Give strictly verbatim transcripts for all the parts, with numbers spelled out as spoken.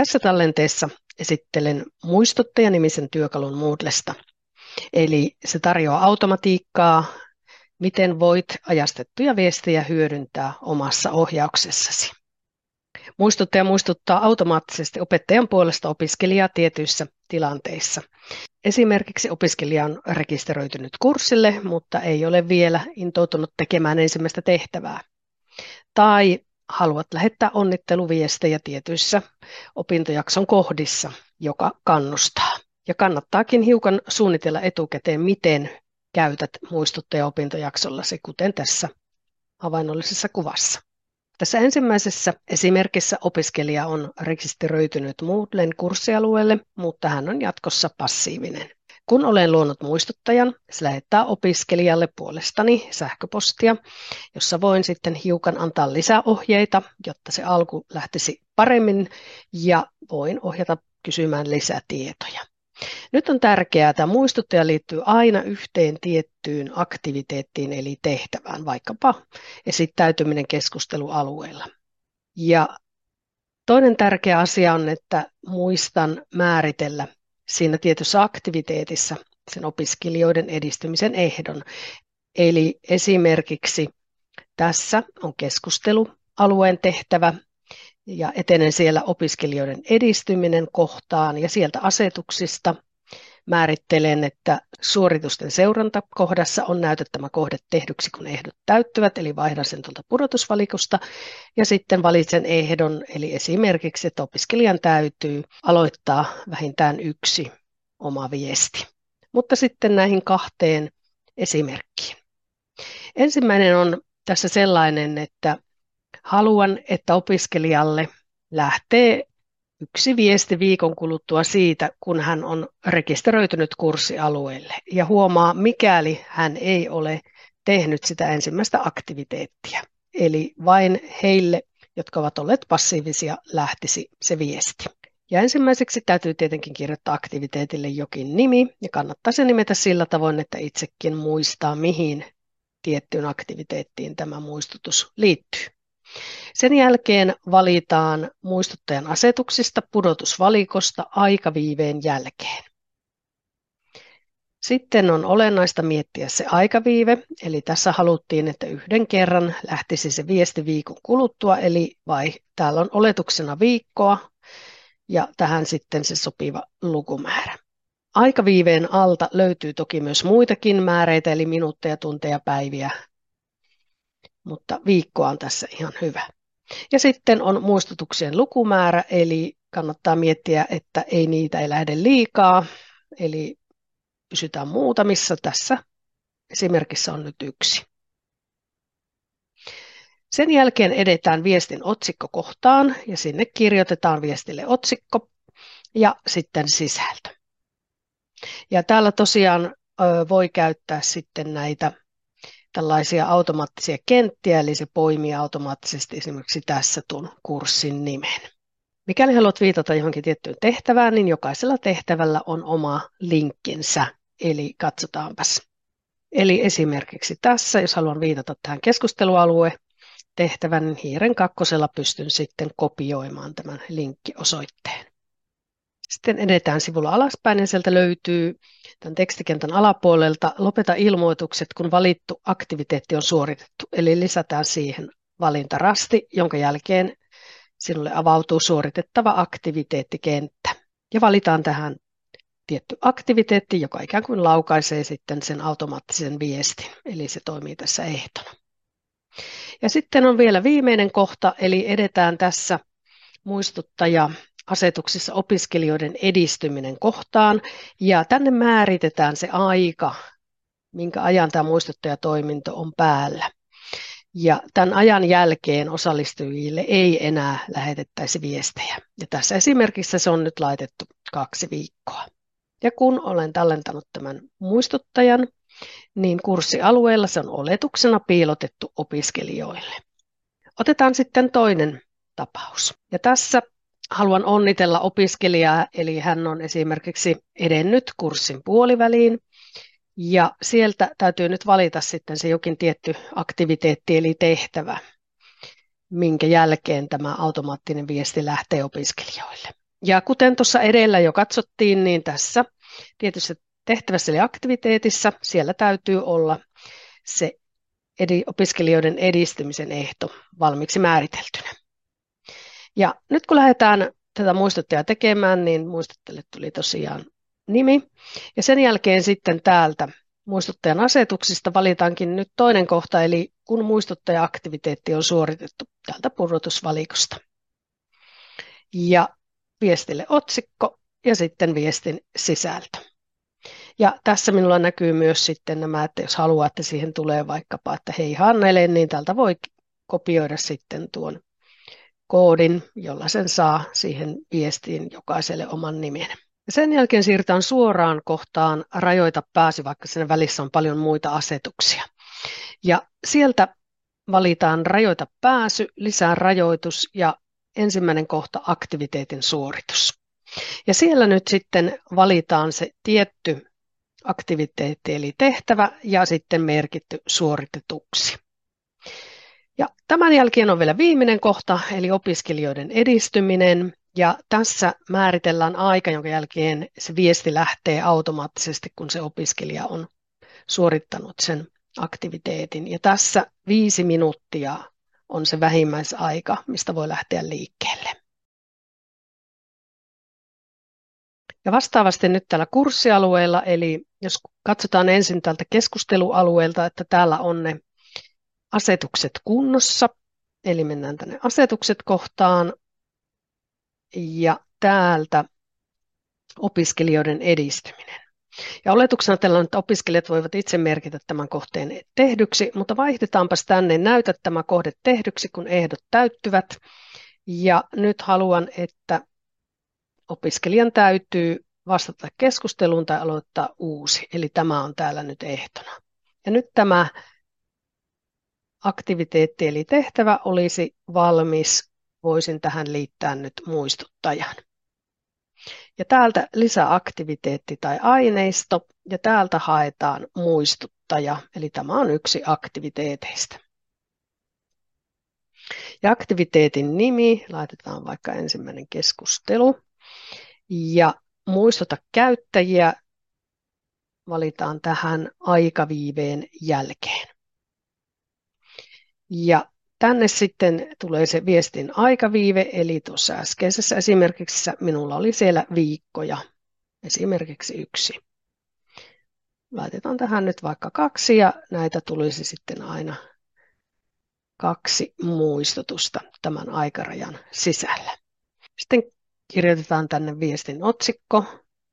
Tässä tallenteessa esittelen muistuttaja-nimisen työkalun Moodlesta. Eli se tarjoaa automatiikkaa, miten voit ajastettuja viestejä hyödyntää omassa ohjauksessasi. Muistuttaja muistuttaa automaattisesti opettajan puolesta opiskelijaa tietyissä tilanteissa. Esimerkiksi opiskelija on rekisteröitynyt kurssille, mutta ei ole vielä intoutunut tekemään ensimmäistä tehtävää. Tai haluat lähettää onnitteluviestejä tietyissä opintojakson kohdissa, joka kannustaa. Ja kannattaakin hiukan suunnitella etukäteen, miten käytät muistuttaja opintojaksollasi, kuten tässä havainnollisessa kuvassa. Tässä ensimmäisessä esimerkissä opiskelija on rekisteröitynyt Moodlen kurssialueelle, mutta hän on jatkossa passiivinen. Kun olen luonut muistuttajan, se lähettää opiskelijalle puolestani sähköpostia, jossa voin sitten hiukan antaa lisäohjeita, jotta se alku lähtisi paremmin ja voin ohjata kysymään lisätietoja. Nyt on tärkeää, että muistuttaja liittyy aina yhteen tiettyyn aktiviteettiin eli tehtävään, vaikkapa esittäytyminen keskustelualueella. Ja toinen tärkeä asia on, että muistan määritellä siinä tietyssä aktiviteetissa sen opiskelijoiden edistymisen ehdon. Eli esimerkiksi tässä on keskustelualueen tehtävä ja etenen siellä opiskelijoiden edistyminen kohtaan ja sieltä asetuksista määrittelen, että suoritusten seurantakohdassa on näytettävä kohde tehdyksi, kun ehdot täyttyvät, eli vaihdan sen tuolta pudotusvalikosta ja sitten valitsen ehdon, eli esimerkiksi, että opiskelijan täytyy aloittaa vähintään yksi oma viesti. Mutta sitten näihin kahteen esimerkkiin. Ensimmäinen on tässä sellainen, että haluan, että opiskelijalle lähtee yksi viesti viikon kuluttua siitä, kun hän on rekisteröitynyt kurssialueelle ja huomaa, mikäli hän ei ole tehnyt sitä ensimmäistä aktiviteettia. Eli vain heille, jotka ovat olleet passiivisia, lähtisi se viesti. Ja ensimmäiseksi täytyy tietenkin kirjoittaa aktiviteetille jokin nimi ja kannattaa se nimetä sillä tavoin, että itsekin muistaa, mihin tiettyyn aktiviteettiin tämä muistutus liittyy. Sen jälkeen valitaan muistuttajan asetuksista pudotusvalikosta aikaviiveen jälkeen. Sitten on olennaista miettiä se aikaviive, eli tässä haluttiin, että yhden kerran lähtisi se viesti viikon kuluttua, eli vai, täällä on oletuksena viikkoa ja tähän sitten se sopiva lukumäärä. Aikaviiveen alta löytyy toki myös muitakin määreitä, eli minuutteja, tunteja, päiviä, mutta viikkoa on tässä ihan hyvä. Ja sitten on muistutuksien lukumäärä, eli kannattaa miettiä, että ei niitä ei lähde liikaa, eli pysytään muutamissa. Tässä esimerkissä on nyt yksi. Sen jälkeen edetään viestin otsikkokohtaan ja sinne kirjoitetaan viestille otsikko ja sitten sisältö. Ja täällä tosiaan voi käyttää sitten näitä tällaisia automaattisia kenttiä, eli se poimii automaattisesti esimerkiksi tässä tuon kurssin nimen. Mikäli haluat viitata johonkin tiettyyn tehtävään, niin jokaisella tehtävällä on oma linkkinsä, eli katsotaanpas. Eli esimerkiksi tässä, jos haluan viitata tähän keskustelualue tehtävän, niin hiiren kakkosella pystyn sitten kopioimaan tämän linkkiosoitteen. Sitten edetään sivulla alaspäin ja sieltä löytyy tämän tekstikentän alapuolelta lopeta ilmoitukset, kun valittu aktiviteetti on suoritettu. Eli lisätään siihen valintarasti, jonka jälkeen sinulle avautuu suoritettava aktiviteettikenttä. Ja valitaan tähän tietty aktiviteetti, joka ikään kuin laukaisee sitten sen automaattisen viestin. Eli se toimii tässä ehtona. Ja sitten on vielä viimeinen kohta, eli edetään tässä muistuttaja asetuksissa opiskelijoiden edistyminen kohtaan ja tänne määritetään se aika, minkä ajan tämä muistuttajatoiminto on päällä. Ja tämän ajan jälkeen osallistujille ei enää lähetettäisi viestejä. Ja tässä esimerkissä se on nyt laitettu kaksi viikkoa. Ja kun olen tallentanut tämän muistuttajan, niin kurssialueella se on oletuksena piilotettu opiskelijoille. Otetaan sitten toinen tapaus. Ja tässä haluan onnitella opiskelijaa, eli hän on esimerkiksi edennyt kurssin puoliväliin. Ja sieltä täytyy nyt valita sitten se jokin tietty aktiviteetti eli tehtävä, minkä jälkeen tämä automaattinen viesti lähtee opiskelijoille. Ja kuten tuossa edellä jo katsottiin, niin tässä tietyssä tehtävässä eli aktiviteetissa siellä täytyy olla se edi, opiskelijoiden edistymisen ehto valmiiksi määriteltynä. Ja nyt kun lähdetään tätä muistuttajaa tekemään, niin muistuttajalle tuli tosiaan nimi. Ja sen jälkeen sitten täältä muistuttajan asetuksista valitaankin nyt toinen kohta, eli kun muistuttaja-aktiviteetti on suoritettu täältä pudotusvalikosta. Ja viestille otsikko ja sitten viestin sisältö. Ja tässä minulla näkyy myös sitten nämä, että jos haluaa, että siihen tulee vaikkapa, että hei Hannele, niin täältä voi kopioida sitten tuon koodin, jolla sen saa siihen viestiin jokaiselle oman nimen. Ja sen jälkeen siirrytään suoraan kohtaan rajoita pääsy, vaikka siinä välissä on paljon muita asetuksia. Ja sieltä valitaan rajoita pääsy, lisää rajoitus ja ensimmäinen kohta aktiviteetin suoritus. Ja siellä nyt sitten valitaan se tietty aktiviteetti eli tehtävä ja sitten merkitty suoritetuksi. Ja tämän jälkeen on vielä viimeinen kohta, eli opiskelijoiden edistyminen. Ja tässä määritellään aika, jonka jälkeen se viesti lähtee automaattisesti, kun se opiskelija on suorittanut sen aktiviteetin. Ja tässä viisi minuuttia on se vähimmäisaika, mistä voi lähteä liikkeelle. Ja vastaavasti nyt tällä kurssialueella, eli jos katsotaan ensin tältä keskustelualueelta, että täällä on ne asetukset kunnossa, eli mennään tänne asetukset kohtaan, ja täältä opiskelijoiden edistyminen. Ja oletuksena tällä on, että opiskelijat voivat itse merkitä tämän kohteen tehdyksi, mutta vaihdetaanpas tänne näytä tämä kohde tehdyksi, kun ehdot täyttyvät. Ja nyt haluan, että opiskelijan täytyy vastata keskusteluun tai aloittaa uusi, eli tämä on täällä nyt ehtona. Ja nyt tämä aktiviteetti eli tehtävä olisi valmis, voisin tähän liittää nyt muistuttajan. Ja täältä lisäaktiviteetti tai aineisto, ja täältä haetaan muistuttaja, eli tämä on yksi aktiviteeteista. Ja aktiviteetin nimi, laitetaan vaikka ensimmäinen keskustelu, ja muistuta käyttäjiä, valitaan tähän aikaviiveen jälkeen. Ja tänne sitten tulee se viestin aikaviive, eli tuossa äskeisessä esimerkiksi minulla oli siellä viikkoja, esimerkiksi yksi. Laitetaan tähän nyt vaikka kaksi ja näitä tulisi sitten aina kaksi muistutusta tämän aikarajan sisällä. Sitten kirjoitetaan tänne viestin otsikko.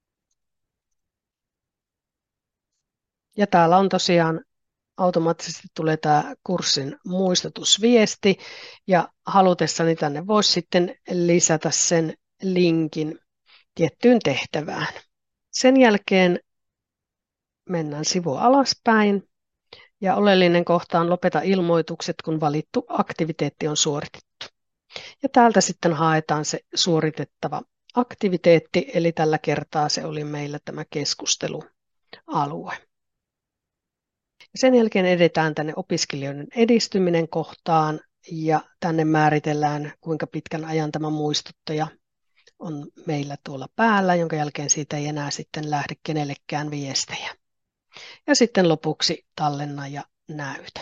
Ja täällä on tosiaan automaattisesti tulee tämä kurssin muistutusviesti ja halutessani tänne voisi sitten lisätä sen linkin tiettyyn tehtävään. Sen jälkeen mennään sivua alaspäin ja oleellinen kohta on lopeta ilmoitukset, kun valittu aktiviteetti on suoritettu. Ja täältä sitten haetaan se suoritettava aktiviteetti, eli tällä kertaa se oli meillä tämä keskustelualue. Sen jälkeen edetään tänne opiskelijoiden edistyminen kohtaan ja tänne määritellään, kuinka pitkän ajan tämä muistuttaja on meillä tuolla päällä, jonka jälkeen siitä ei enää sitten lähde kenellekään viestejä. Ja sitten lopuksi tallenna ja näytä.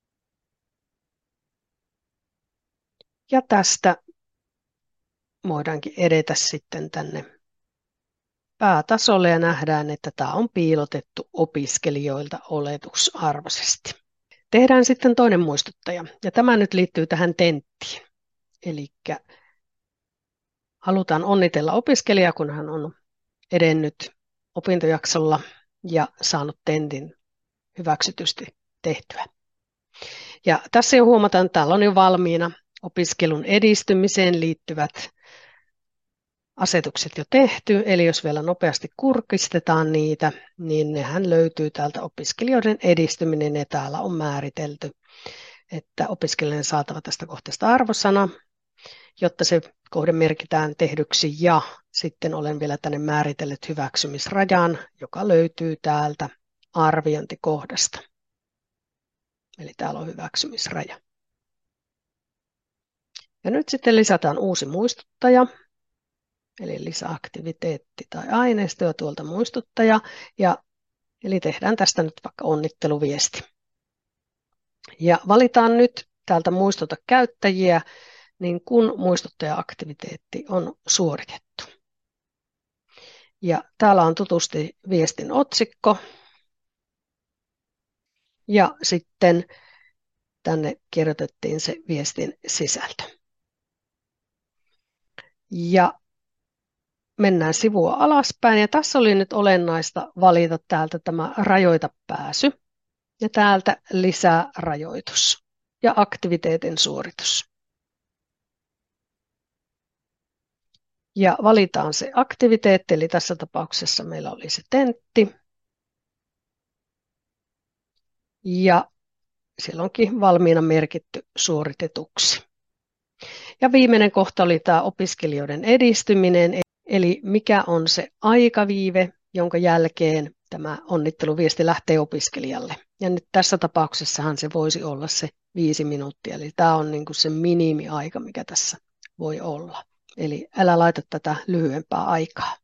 Ja tästä voidaankin edetä sitten tänne päätasolle ja nähdään, että tämä on piilotettu opiskelijoilta oletusarvoisesti. Tehdään sitten toinen muistuttaja ja tämä nyt liittyy tähän tenttiin. Eli halutaan onnitella opiskelijaa, kun hän on edennyt opintojaksolla ja saanut tentin hyväksytysti tehtyä. Ja tässä jo huomataan, että täällä on jo valmiina opiskelun edistymiseen liittyvät asetukset jo tehty, eli jos vielä nopeasti kurkistetaan niitä, niin nehän löytyy täältä opiskelijoiden edistyminen ja täällä on määritelty, että opiskelijan saatava tästä kohteesta arvosana, jotta se kohde merkitään tehdyksi ja sitten olen vielä tänne määritellyt hyväksymisrajan, joka löytyy täältä arviointikohdasta. Eli täällä on hyväksymisraja. Ja nyt sitten lisätään uusi muistuttaja. eli lisäaktiviteetti tai aineisto ja tuolta muistuttaja. Ja, eli tehdään tästä nyt vaikka onnitteluviesti. Ja valitaan nyt täältä muistuta käyttäjiä, niin kun muistuttaja-aktiviteetti on suoritettu. Ja täällä on tutusti viestin otsikko. Ja sitten tänne kirjoitettiin se viestin sisältö. Ja mennään sivua alaspäin. Ja tässä oli nyt olennaista valita täältä tämä rajoita pääsy. Ja täältä lisää rajoitus ja aktiviteetin suoritus. Ja valitaan se aktiviteetti, eli tässä tapauksessa meillä oli se tentti. Ja siellä onkin valmiina merkitty suoritetuksi. Ja viimeinen kohta oli tämä opiskelijoiden edistyminen, eli mikä on se aikaviive, jonka jälkeen tämä onnitteluviesti lähtee opiskelijalle. Ja nyt tässä tapauksessahan se voisi olla se viisi minuuttia, eli tämä on niin kuin se minimiaika, mikä tässä voi olla. Eli älä laita tätä lyhyempää aikaa.